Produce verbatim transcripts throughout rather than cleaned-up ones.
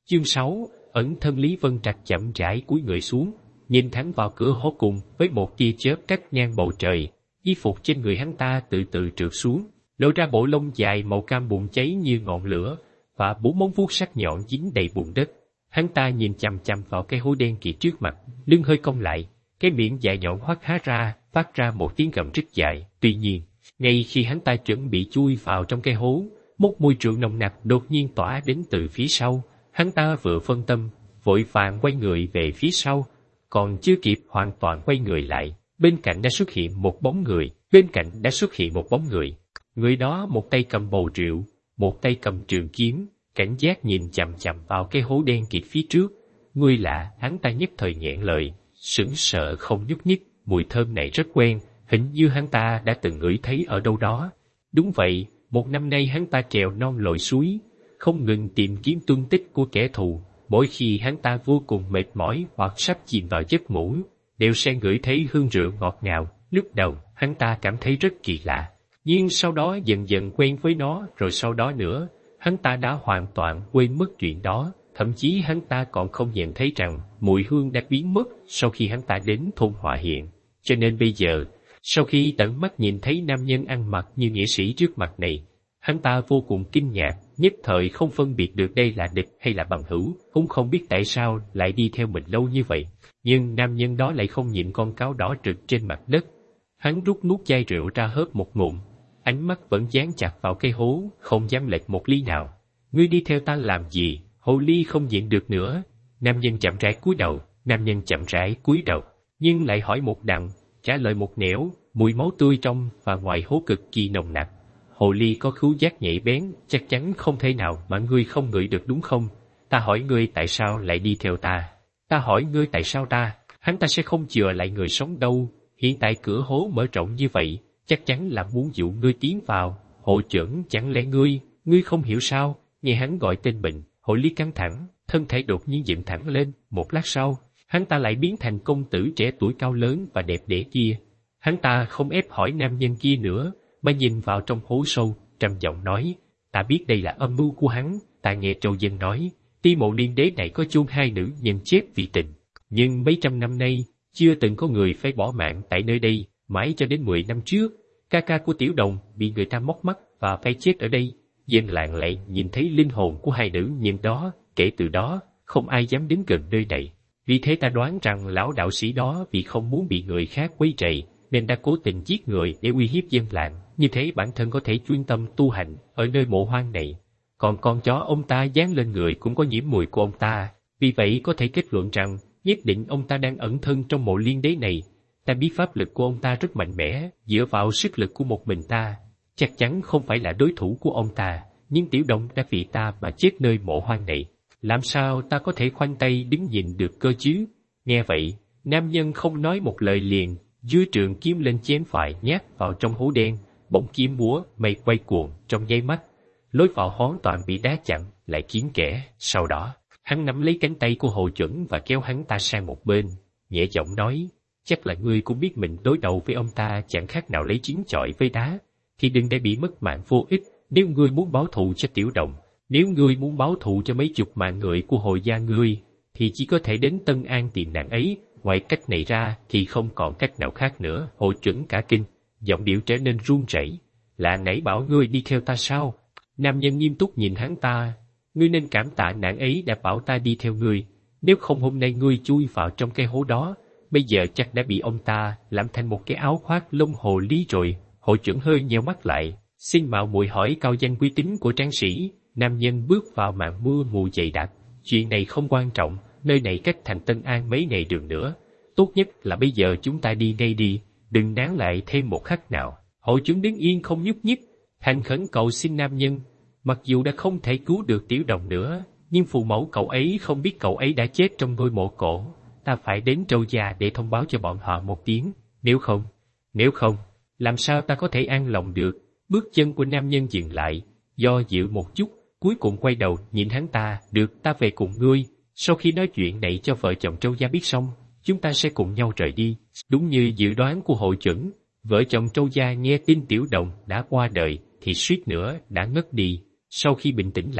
Chương sáu, ẩn thân. Lý Vân Trạch chậm rãi cúi người xuống, nhìn thẳng vào cửa hố cùng với một tia chớp cắt ngang bầu trời. Y phục trên người hắn ta từ từ trượt xuống, lộ ra bộ lông dài màu cam bùng cháy như ngọn lửa, và bốn móng vuốt sắc nhọn dính đầy bùn đất. Hắn ta nhìn chằm chằm vào cái hố đen kịt trước mặt, lưng hơi cong lại, cái miệng dài nhọn hoắt há ra, phát ra một tiếng gầm rất dài. Tuy nhiên, ngay khi hắn ta chuẩn bị chui vào trong cái hố, một mùi rượu nồng nặc đột nhiên tỏa đến từ phía sau. Hắn ta vừa phân tâm, vội vàng quay người về phía sau, còn chưa kịp hoàn toàn quay người lại, bên cạnh đã xuất hiện một bóng người. Bên cạnh đã xuất hiện một bóng người. Người đó một tay cầm bầu rượu, một tay cầm trường kiếm, cảnh giác nhìn chằm chằm vào cái hố đen kịt phía trước. Người lạ, hắn ta nhất thời nghẹn lời, sững sờ không nhúc nhích. Mùi thơm này rất quen, hình như hắn ta đã từng ngửi thấy ở đâu đó. Đúng vậy, một năm nay hắn ta trèo non lội suối, không ngừng tìm kiếm tung tích của kẻ thù. Mỗi khi hắn ta vô cùng mệt mỏi hoặc sắp chìm vào giấc ngủ, đều sẽ ngửi thấy hương rượu ngọt ngào. Lúc đầu, hắn ta cảm thấy rất kỳ lạ, nhưng sau đó dần dần quen với nó, rồi sau đó nữa, hắn ta đã hoàn toàn quên mất chuyện đó. Thậm chí hắn ta còn không nhận thấy rằng mùi hương đã biến mất sau khi hắn ta đến thôn Họa Hiện. Cho nên bây giờ, sau khi tận mắt nhìn thấy nam nhân ăn mặc như nghĩa sĩ trước mặt này, hắn ta vô cùng kinh ngạc, nhất thời không phân biệt được đây là địch hay là bằng hữu, cũng không biết tại sao lại đi theo mình lâu như vậy. Nhưng nam nhân đó lại không nhịn con cáo đỏ rực trên mặt đất. Hắn rút nút chai rượu ra hớp một ngụm, ánh mắt vẫn dán chặt vào cái hố, không dám lệch một ly nào. Ngươi đi theo ta làm gì? Hồ ly không nhịn được nữa. Nam nhân chậm rãi cúi đầu, nam nhân chậm rãi cúi đầu, nhưng lại hỏi một đằng, trả lời một nẻo. Mùi máu tươi trong và ngoài hố cực kỳ nồng nặc. Hồ ly có khứu giác nhạy bén, chắc chắn không thể nào mà ngươi không ngửi được đúng không? Ta hỏi ngươi tại sao lại đi theo ta? Ta hỏi ngươi tại sao ta? Hắn ta sẽ không chừa lại người sống đâu. Hiện tại cửa hố mở rộng như vậy, chắc chắn là muốn dụ ngươi tiến vào. Hộ trưởng, chẳng lẽ ngươi, ngươi không hiểu sao? Nghe hắn gọi tên mình, Hồ ly căng thẳng, thân thể đột nhiên dựng thẳng lên. Một lát sau, hắn ta lại biến thành công tử trẻ tuổi cao lớn và đẹp đẽ kia. Hắn ta không ép hỏi nam nhân kia nữa, mà nhìn vào trong hố sâu, trầm giọng nói, ta biết đây là âm mưu của hắn. Ta nghe Trâu Dân nói, Ti Mộ Liên Đế này có chôn hai nữ nhân chết vì tình, nhưng mấy trăm năm nay, chưa từng có người phải bỏ mạng tại nơi đây. Mãi cho đến mười năm trước, ca ca của Tiểu Đồng bị người ta móc mắt và phải chết ở đây. Dân làng lại nhìn thấy linh hồn của hai nữ nhân đó. Kể từ đó, không ai dám đến gần nơi này. Vì thế ta đoán rằng lão đạo sĩ đó vì không muốn bị người khác quấy rầy, nên đã cố tình giết người để uy hiếp dân làng. Như thế bản thân có thể chuyên tâm tu hành ở nơi mộ hoang này. Còn con chó ông ta dán lên người cũng có nhiễm mùi của ông ta. Vì vậy có thể kết luận rằng nhất định ông ta đang ẩn thân trong mộ liên đế này. Ta biết pháp lực của ông ta rất mạnh mẽ, dựa vào sức lực của một mình ta, chắc chắn không phải là đối thủ của ông ta. Nhưng Tiểu Đồng đã vì ta mà chết nơi mộ hoang này. Làm sao ta có thể khoanh tay đứng nhìn được cơ chứ? Nghe vậy, nam nhân không nói một lời liền, dưới trường kiếm lên chém phải nhát vào trong hố đen. Bỗng kiếm múa, mây quay cuồng trong nháy mắt. Lối vào hoàn toàn bị đá chặn, lại kín kẽ. Sau đó, hắn nắm lấy cánh tay của Hồ Chuẩn và kéo hắn ta sang một bên, nhẹ giọng nói, chắc là ngươi cũng biết mình đối đầu với ông ta chẳng khác nào lấy chiến chọi với đá, thì đừng để bị mất mạng vô ích. Nếu ngươi muốn báo thù cho Tiểu Đồng, nếu ngươi muốn báo thù cho mấy chục mạng người của Hồ gia ngươi, thì chỉ có thể đến Tân An tìm nàng ấy. Ngoài cách này ra thì không còn cách nào khác nữa. Hồ Chuẩn cả kinh, giọng điệu trở nên run rẩy. Là nãy bảo ngươi đi theo ta sao? Nam nhân nghiêm túc nhìn hắn ta. Ngươi nên cảm tạ nàng ấy đã bảo ta đi theo ngươi. Nếu không hôm nay ngươi chui vào trong cái hố đó, bây giờ chắc đã bị ông ta làm thành một cái áo khoác lông hồ ly rồi. Hồ Chuẩn hơi nheo mắt lại, xin mạo muội hỏi cao danh quý tính của tráng sĩ. Nam nhân bước vào màn mưa mù dày đặc. Chuyện này không quan trọng, nơi này cách thành Tân An mấy ngày đường nữa. Tốt nhất là bây giờ chúng ta đi ngay đi, đừng nán lại thêm một khắc nào. Hội chúng đứng yên không nhúc nhích, thành khẩn cầu xin nam nhân. Mặc dù đã không thể cứu được Tiểu Đồng nữa, nhưng phụ mẫu cậu ấy không biết cậu ấy đã chết trong ngôi mộ cổ. Ta phải đến Trâu gia để thông báo cho bọn họ một tiếng. Nếu không, nếu không, làm sao ta có thể an lòng được? Bước chân của nam nhân dừng lại, do dự một chút, cuối cùng quay đầu nhìn hắn ta. Được, ta về cùng ngươi. Sau khi nói chuyện này cho vợ chồng Trâu gia biết xong, chúng ta sẽ cùng nhau rời đi. Đúng như dự đoán của Hội Chuẩn, vợ chồng Trâu gia nghe tin Tiểu Đồng đã qua đời thì suýt nữa đã ngất đi. Sau khi bình tĩnh lại,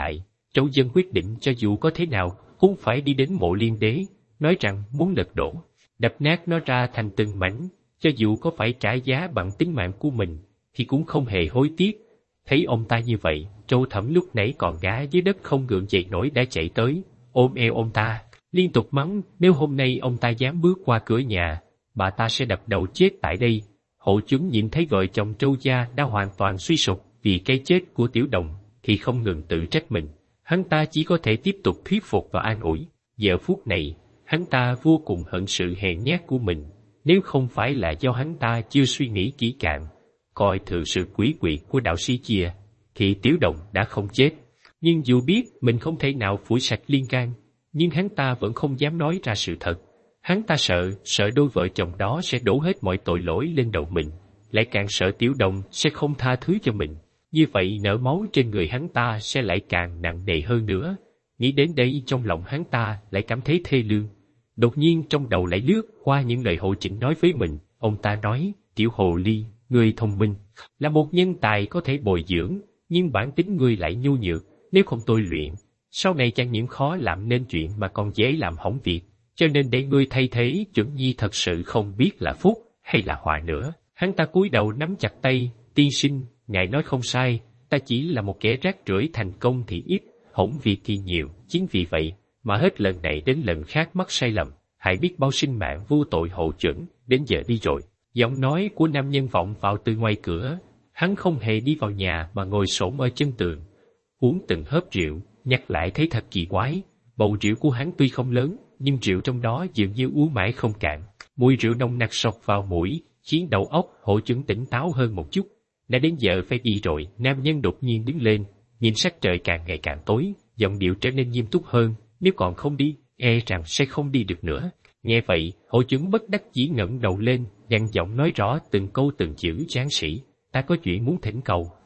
Châu Dân quyết định cho dù có thế nào cũng phải đi đến Mộ Liên Đế, nói rằng muốn lật đổ, đập nát nó ra thành từng mảnh, cho dù có phải trả giá bằng tính mạng của mình, thì cũng không hề hối tiếc. Thấy ông ta như vậy, Châu Thẩm lúc nãy còn ngã dưới đất không gượng dậy nổi đã chạy tới, ôm eo ông ta, liên tục mắng nếu hôm nay ông ta dám bước qua cửa nhà, bà ta sẽ đập đầu chết tại đây. Hộ chúng nhìn thấy vợ chồng Châu gia đã hoàn toàn suy sụp vì cái chết của Tiểu Đồng, thì không ngừng tự trách mình. Hắn ta chỉ có thể tiếp tục thuyết phục và an ủi. Giờ phút này, hắn ta vô cùng hận sự hèn nhát của mình. Nếu không phải là do hắn ta chưa suy nghĩ kỹ càng, coi thường sự quý quỷ của đạo sĩ kia, thì Tiểu Đồng đã không chết. Nhưng dù biết mình không thể nào phủi sạch liên can, nhưng hắn ta vẫn không dám nói ra sự thật. Hắn ta sợ, sợ đôi vợ chồng đó sẽ đổ hết mọi tội lỗi lên đầu mình, lại càng sợ Tiểu Đồng sẽ không tha thứ cho mình. Như vậy nở máu trên người hắn ta sẽ lại càng nặng nề hơn nữa. Nghĩ đến đây trong lòng hắn ta lại cảm thấy thê lương. Đột nhiên trong đầu lại lướt qua những lời Hộ Chỉnh nói với mình. Ông ta nói, Tiểu Hồ Ly, ngươi thông minh, là một nhân tài có thể bồi dưỡng, nhưng bản tính ngươi lại nhu nhược, nếu không tôi luyện, sau này chẳng những khó làm nên chuyện mà còn dễ làm hỏng việc. Cho nên để ngươi thay thế Chuẩn Nhi thật sự không biết là phúc hay là họa nữa. Hắn ta cúi đầu nắm chặt tay, tiên sinh, ngài nói không sai, ta chỉ là một kẻ rác rưởi, thành công thì ít, hỏng việc thì nhiều, chính vì vậy mà hết lần này đến lần khác mắc sai lầm, hãy biết bao sinh mạng vô tội. Hộ Chuẩn, đến giờ đi rồi. Giọng nói của nam nhân vọng vào từ ngoài cửa. Hắn không hề đi vào nhà mà ngồi xổm ở chân tường, uống từng hớp rượu, nhắc lại thấy thật kỳ quái. Bầu rượu của hắn tuy không lớn, nhưng rượu trong đó dường như uống mãi không cạn. Mùi rượu nồng nặc sộc vào mũi, khiến đầu óc Hộ Chuẩn tỉnh táo hơn một chút. Đã đến giờ phải đi rồi. Nam nhân đột nhiên đứng lên, nhìn sắc trời càng ngày càng tối, giọng điệu trở nên nghiêm túc hơn. Nếu còn không đi, e rằng sẽ không đi được nữa. Nghe vậy, Hộ Chuẩn bất đắc dĩ ngẩng đầu lên, dằn giọng nói rõ từng câu từng chữ. Tráng sĩ, ta có chuyện muốn thỉnh cầu.